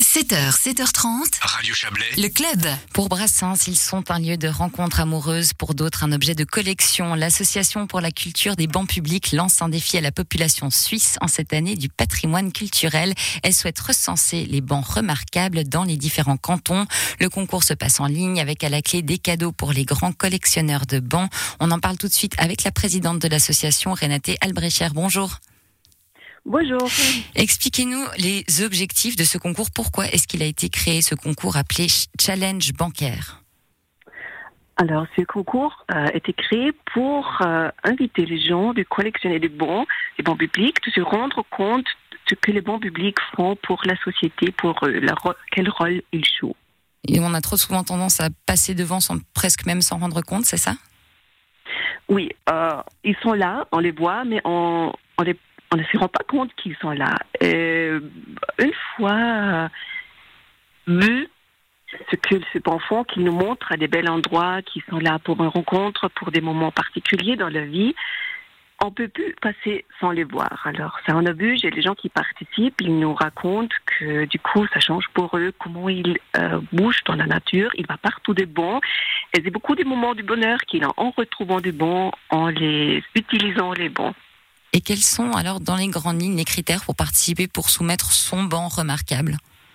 7h, 7h30. Radio Chablais. Le club. Pour Brassens, ils sont un lieu de rencontre amoureuse, pour d'autres un objet de collection. L'Association pour la culture des bancs publics lance un défi à la population suisse en cette année du patrimoine culturel. Elle souhaite recenser les bancs remarquables dans les différents cantons. Le concours se passe en ligne avec à la clé des cadeaux pour les grands collectionneurs de bancs. On en parle tout de suite avec la présidente de l'association, Renate Albrecher. Bonjour. Bonjour. Expliquez-nous les objectifs de ce concours. Pourquoi est-ce qu'il a été créé, ce concours appelé Challenge bancaire ? Alors, ce concours a été créé pour inviter les gens de collectionner des bons publics, de se rendre compte de ce que les bons publics font pour la société, pour quel rôle ils jouent. Et on a trop souvent tendance à passer devant presque même sans rendre compte, c'est ça ? Oui, ils sont là, on les voit, mais on ne se rend pas compte qu'ils sont là. Une fois vu ce que ces enfants qui nous montrent à des bels endroits, qui sont là pour une rencontre, pour des moments particuliers dans leur vie, on ne peut plus passer sans les voir. Alors, ça en a vu, j'ai des gens qui participent, ils nous racontent que du coup, ça change pour eux, comment ils bougent dans la nature, ils vont partout des bons. Et c'est beaucoup des moments du bonheur qu'ils ont en retrouvant des bons, en les utilisant les bons. Et quels sont alors dans les grandes lignes les critères pour participer, pour soumettre son banc remarquable ?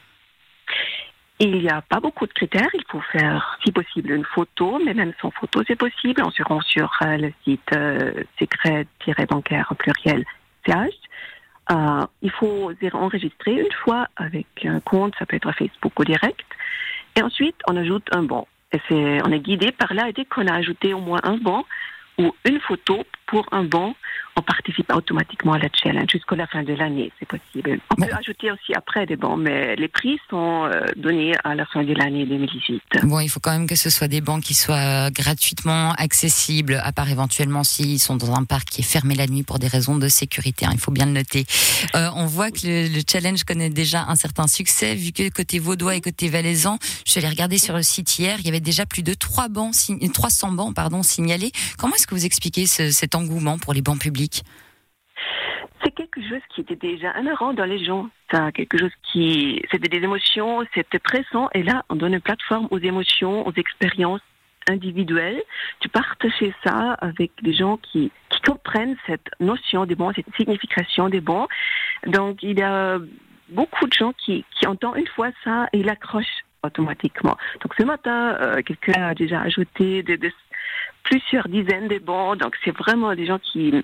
Il n'y a pas beaucoup de critères. Il faut faire, si possible, une photo, mais même sans photo, c'est possible. On se rend sur le site secret-bancaire au pluriel CH. Il faut enregistrer une fois avec un compte, ça peut être Facebook ou direct. Et ensuite, on ajoute un banc. Et on est guidé par là. Et dès qu'on a ajouté au moins un banc ou une photo pour un banc, on participe automatiquement à la challenge jusqu'à la fin de l'année, c'est possible. On peut ajouter aussi après des bons, mais les prix sont donnés à la fin de l'année 2018. Bon, il faut quand même que ce soit des bancs qui soient gratuitement accessibles, à part éventuellement s'ils sont dans un parc qui est fermé la nuit pour des raisons de sécurité, il faut bien le noter. On voit que le challenge connaît déjà un certain succès, vu que côté vaudois et côté valaisan, je suis allée regarder sur le site hier, il y avait déjà plus de 300 bancs signalés. Comment est-ce que vous expliquez cet engouement pour les bancs publics ? C'est quelque chose qui était déjà inhérent dans les gens. C'est quelque chose c'était des émotions, c'était pressant. Et là, on donne une plateforme aux émotions, aux expériences individuelles. Tu partages ça avec des gens qui comprennent cette notion des bons, cette signification des bons. Donc, il y a beaucoup de gens qui entendent une fois ça et l'accrochent automatiquement. Donc, ce matin, quelqu'un a déjà ajouté plusieurs dizaines de bons. Donc, c'est vraiment des gens qui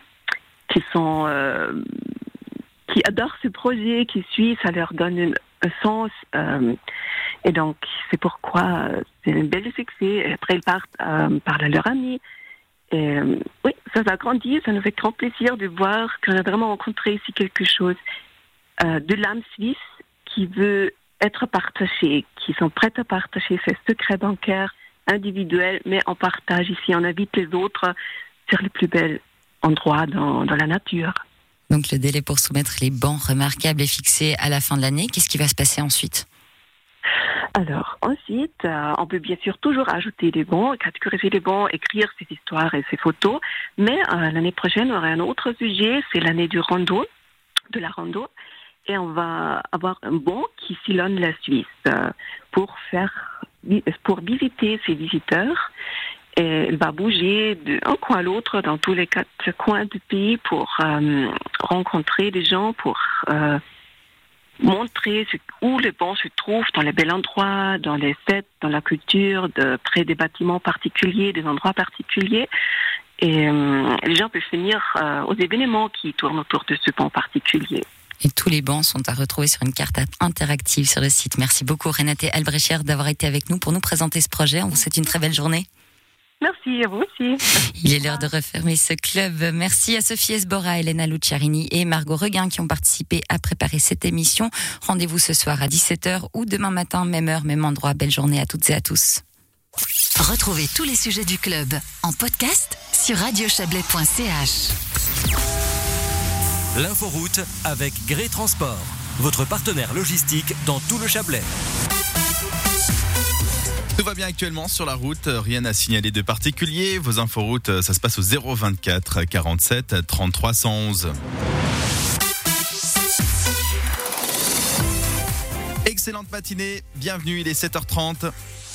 adorent ce projet, qui suivent, ça leur donne un sens. Et donc, c'est pourquoi c'est un bel succès. Et après, ils partent parler à leurs amis. Et oui, ça va grandir. Ça nous fait grand plaisir de voir qu'on a vraiment rencontré ici quelque chose de l'âme suisse qui veut être partagé, qui sont prêts à partager ces secrets bancaires individuels, mais on partage ici, on invite les autres sur les plus belles endroits dans la nature. Donc le délai pour soumettre les bancs remarquables est fixé à la fin de l'année. Qu'est-ce qui va se passer ensuite ? Alors ensuite, on peut bien sûr toujours ajouter des bons, catégoriser les bons, écrire ses histoires et ses photos, mais l'année prochaine, on aura un autre sujet, c'est l'année de la rando, et on va avoir un bon qui sillonne la Suisse pour visiter ses visiteurs. Et elle va bouger d'un coin à l'autre dans tous les 4 coins du pays pour rencontrer des gens, pour montrer où les bons se trouvent, dans les bels endroits, dans les fêtes, dans la culture, près des bâtiments particuliers, des endroits particuliers. Et les gens peuvent venir aux événements qui tournent autour de ce banc particulier. Et tous les bancs sont à retrouver sur une carte interactive sur le site. Merci beaucoup Renate Albrecher d'avoir été avec nous pour nous présenter ce projet. On vous souhaite une très belle journée. Merci, à vous aussi. Il est l'heure de refermer ce club. Merci à Sophie Esbora, Elena Luciarini et Margot Reguin qui ont participé à préparer cette émission. Rendez-vous ce soir à 17h ou demain matin, même heure, même endroit. Belle journée à toutes et à tous. Retrouvez tous les sujets du club en podcast sur radiochablais.ch. L'inforoute avec Gré Transport, votre partenaire logistique dans tout le Chablais. Tout va bien actuellement sur la route, rien à signaler de particulier. Vos inforoutes, ça se passe au 024 47 33 111. Excellente matinée, bienvenue, il est 7h30.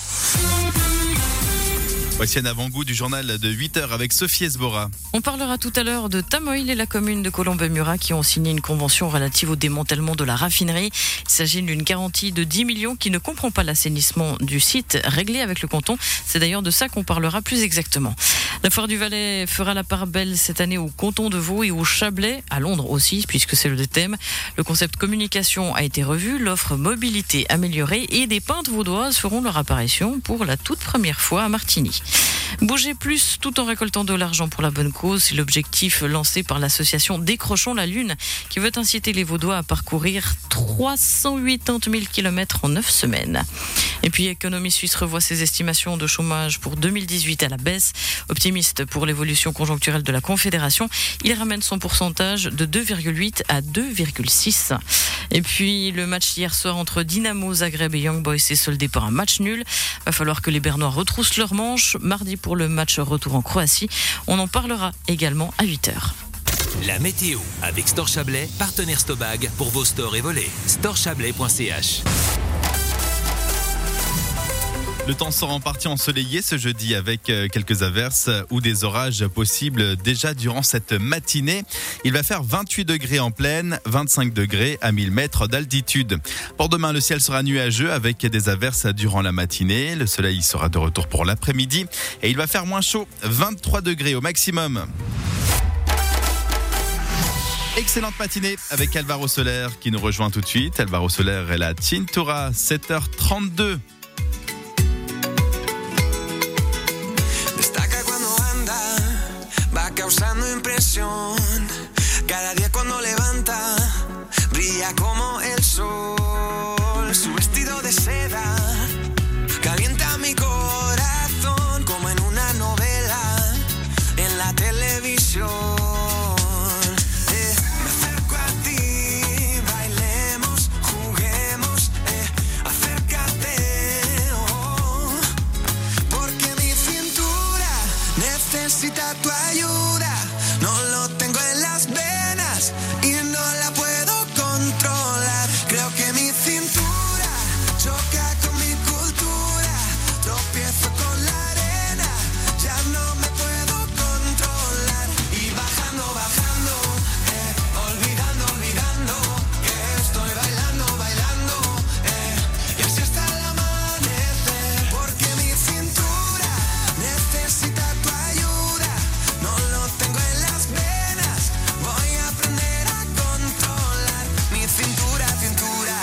Voici un avant-goût du journal de 8h avec Sophie Esbora. On parlera tout à l'heure de Tamoil et la commune de Colombes-Murat qui ont signé une convention relative au démantèlement de la raffinerie. Il s'agit d'une garantie de 10 millions qui ne comprend pas l'assainissement du site réglé avec le canton. C'est d'ailleurs de ça qu'on parlera plus exactement. La Foire du Valais fera la part belle cette année au canton de Vaud et au Chablais, à Londres aussi, puisque c'est le thème. Le concept communication a été revu, l'offre mobilité améliorée et des peintres vaudoises feront leur apparition pour la toute première fois à Martigny. Bouger plus tout en récoltant de l'argent pour la bonne cause, c'est l'objectif lancé par l'association Décrochons la Lune qui veut inciter les Vaudois à parcourir 380 000 km en 9 semaines. Et puis Économie Suisse revoit ses estimations de chômage pour 2018 à la baisse. Optimiste pour l'évolution conjoncturelle de la Confédération, il ramène son pourcentage de 2,8 à 2,6. Et puis le match hier soir entre Dynamo Zagreb et Young Boys s'est soldé par un match nul. Va falloir que les Bernois retroussent leurs manches mardi pour le match retour en Croatie. On en parlera également à 8h. La météo avec Store Chablais, partenaire Stobag pour vos stores et volets. storechablais.ch. Le temps sera en partie ensoleillé ce jeudi avec quelques averses ou des orages possibles déjà durant cette matinée. Il va faire 28 degrés en plaine, 25 degrés à 1000 mètres d'altitude. Pour demain, le ciel sera nuageux avec des averses durant la matinée. Le soleil sera de retour pour l'après-midi et il va faire moins chaud, 23 degrés au maximum. Excellente matinée avec Alvaro Soler qui nous rejoint tout de suite. Alvaro Soler est la Cintura, 7h32. Causando impresión, cada día cuando levanta, brilla como el sol. Su vestido de seda calienta mi corazón como en una novela en la televisión. Me acerco a ti, bailemos, juguemos, acércate, porque mi cintura necesita tu ayuda. No lo tengo en las venas y no la puedo controlar. Creo que mi cintura choca con mi cultura. Tropiezo con la arena, ya no me puedo controlar. Y bajando, bajando, olvidando, olvidando que estoy bailando, bailando, y así hasta el amanecer. Porque mi cintura necesita tu ayuda. No lo tengo en las venas, voy a aprender a controlar mi cintura, cintura.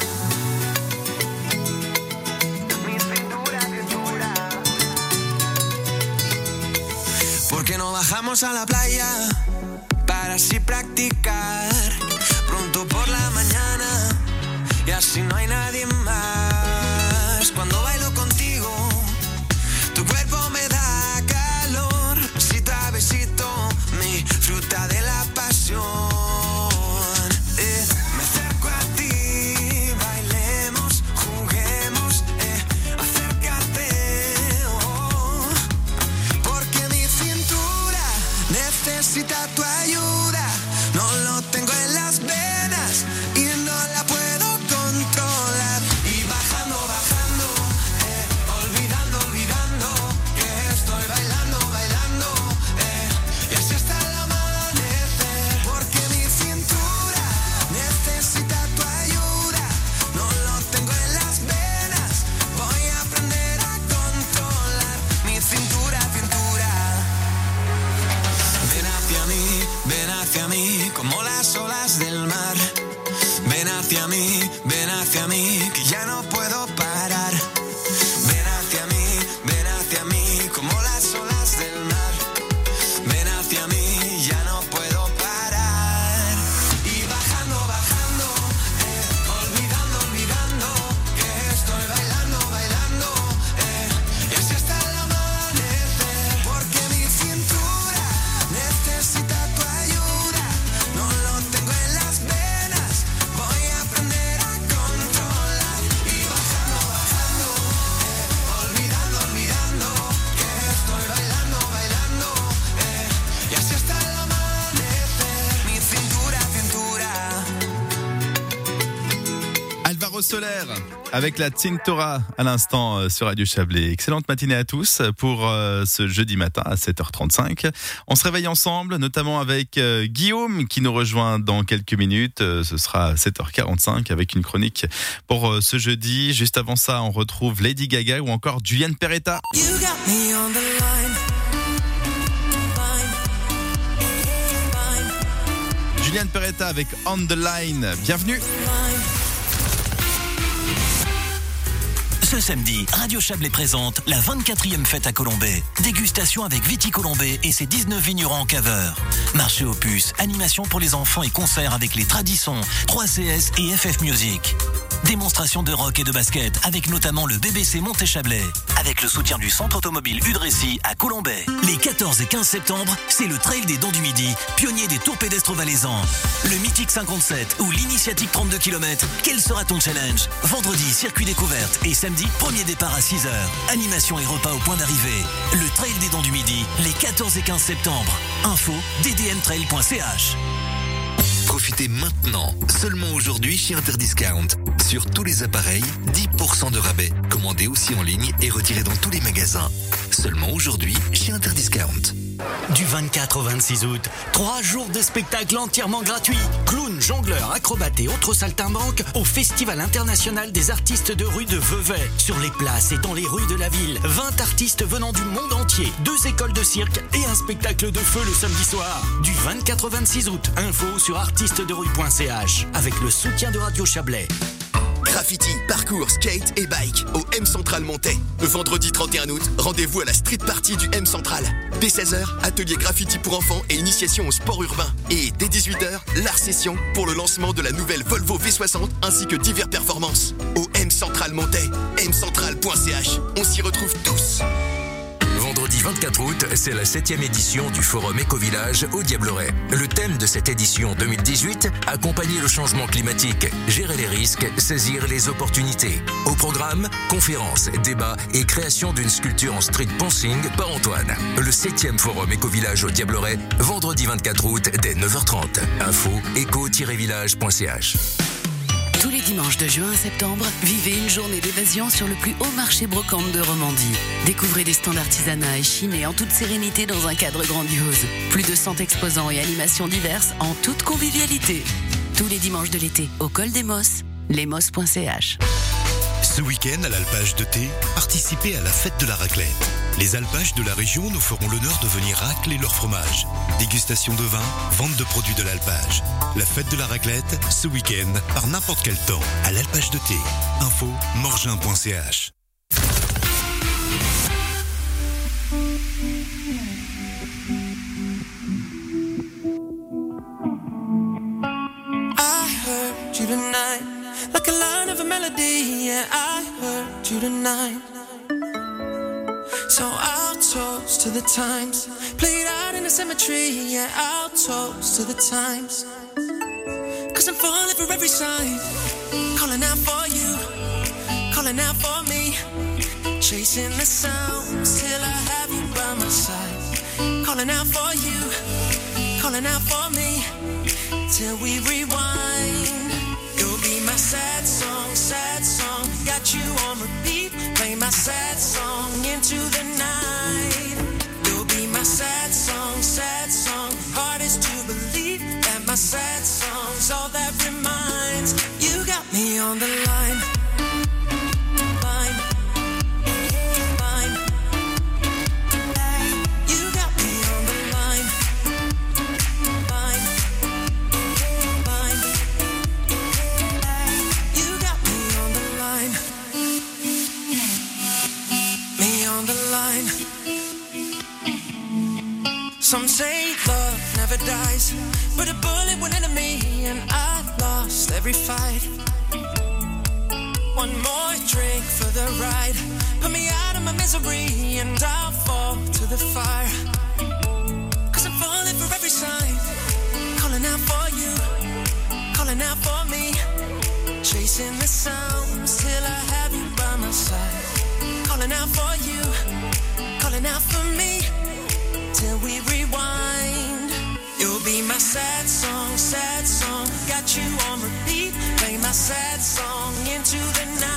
Mi cintura, cintura. ¿Por qué no bajamos a la playa para así practicar pronto por la mañana y así no hay nadie más? Cuando bailo contigo, tu cuerpo me da calor, besito a besito, mi fruta de la pasión. Me acerco a ti, bailemos, juguemos, acércate, porque mi cintura necesita tu ayuda. No lo tengo en las venas y no la puedo controlar. Y bajando, bajando, olvidando, olvidando que estoy bailando, bailando, y así hasta el amanecer. Porque mi cintura necesita tu ayuda. No lo tengo en las venas, voy a aprender a controlar mi cintura, cintura. Ven hacia mí, como las olas del mar. Ven hacia mí, que ya no puedo parar. Ven hacia mí, como las olas del mar. Ven hacia mí, ya no puedo parar. Y bajando, bajando, olvidando, olvidando que estoy bailando, bailando, y así hasta el amanecer. Porque mi cintura necesita tu ayuda. No lo tengo en las venas, voy a aprender a controlar. Y bajando. Solaire avec la Tintora à l'instant sur Radio Chablais. Excellente matinée à tous pour ce jeudi matin à 7h35. On se réveille ensemble, notamment avec Guillaume qui nous rejoint dans quelques minutes. Ce sera à 7h45 avec une chronique pour ce jeudi. Juste avant ça, on retrouve Lady Gaga ou encore Julian Peretta. Julian Peretta avec On The Line. Bienvenue. Ce samedi, Radio Chablais présente la 24e fête à Colombais. Dégustation avec Viti Colombais et ses 19 vignerons en caveur. Marché aux puces, animation pour les enfants et concerts avec les Tradisons, 3CS et FF Music. Démonstration de rock et de basket avec notamment le BBC Monté-Chablais. Avec le soutien du centre automobile Udrécy à Colombais. Les 14 et 15 septembre, c'est le Trail des Dents du Midi, pionnier des tours pédestres valaisans. Le Mythique 57 ou l'Initiatique 32 km. Quel sera ton challenge? Vendredi, circuit découverte et samedi, premier départ à 6h. Animation et repas au point d'arrivée. Le Trail des Dents du Midi, les 14 et 15 septembre. Info ddmtrail.ch. Profitez maintenant, seulement aujourd'hui chez Interdiscount. Sur tous les appareils, 10% de rabais. Commandez aussi en ligne et retirez dans tous les magasins. Seulement aujourd'hui chez Interdiscount. Du 24 au 26 août, 3 jours de spectacle entièrement gratuits. Clowns, jongleurs, acrobates et autres saltimbanques au Festival international des artistes de rue de Vevey. Sur les places et dans les rues de la ville, 20 artistes venant du monde entier, 2 écoles de cirque et un spectacle de feu le samedi soir. Du 24 au 26 août, info sur artistesderue.ch avec le soutien de Radio Chablais. Graffiti, parcours, skate et bike au M Central Montais. Vendredi 31 août, rendez-vous à la street party du M Central. Dès 16h, atelier graffiti pour enfants et initiation au sport urbain. Et dès 18h, l'art session pour le lancement de la nouvelle Volvo V60 ainsi que divers performances. Au M Central Montais, mcentral.ch. On s'y retrouve tous. Vendredi 24 août, c'est la 7e édition du Forum Éco-Village au Diableret. Le thème de cette édition 2018, accompagner le changement climatique, gérer les risques, saisir les opportunités. Au programme, conférences, débats et création d'une sculpture en street dancing par Antoine. Le 7e Forum Éco-Village au Diableret, vendredi 24 août dès 9h30. Info éco-village.ch. Tous les dimanches de juin à septembre, vivez une journée d'évasion sur le plus haut marché brocante de Romandie. Découvrez des stands d'artisanat échinés en toute sérénité dans un cadre grandiose. Plus de 100 exposants et animations diverses en toute convivialité. Tous les dimanches de l'été, au col des Mosses, lesmosses.ch. Ce week-end, à l'Alpage de Thé, participez à la fête de la raclette. Les alpages de la région nous feront l'honneur de venir racler leur fromage. Dégustation de vin, vente de produits de l'alpage. La fête de la raclette, ce week-end, par n'importe quel temps, à l'Alpage de Thé. Info, morgin.ch. I heard you tonight, like a line of a melody. Yeah, I heard you tonight. So I'll toast to the times played out in the cemetery. Yeah, I'll toast to the times. 'Cause I'm falling for every sign, calling out for you, calling out for me, chasing the sounds till I have you by my side. Calling out for you, calling out for me, till we rewind. You'll be my sad song, got you on repeat. Play my sad song into the night. You'll be my sad song, hard is to believe that my sad song's all that reminds. You got me on the line. Some say love never dies, but a bullet went into me and I lost every fight. One more drink for the ride, put me out of my misery and I'll fall to the fire. 'Cause I'm falling for every sign, calling out for you, calling out for me, chasing the sounds till I have you by my side. Calling out for you, calling out for me, till we rewind. You'll be my sad song, got you on repeat. Play my sad song into the night.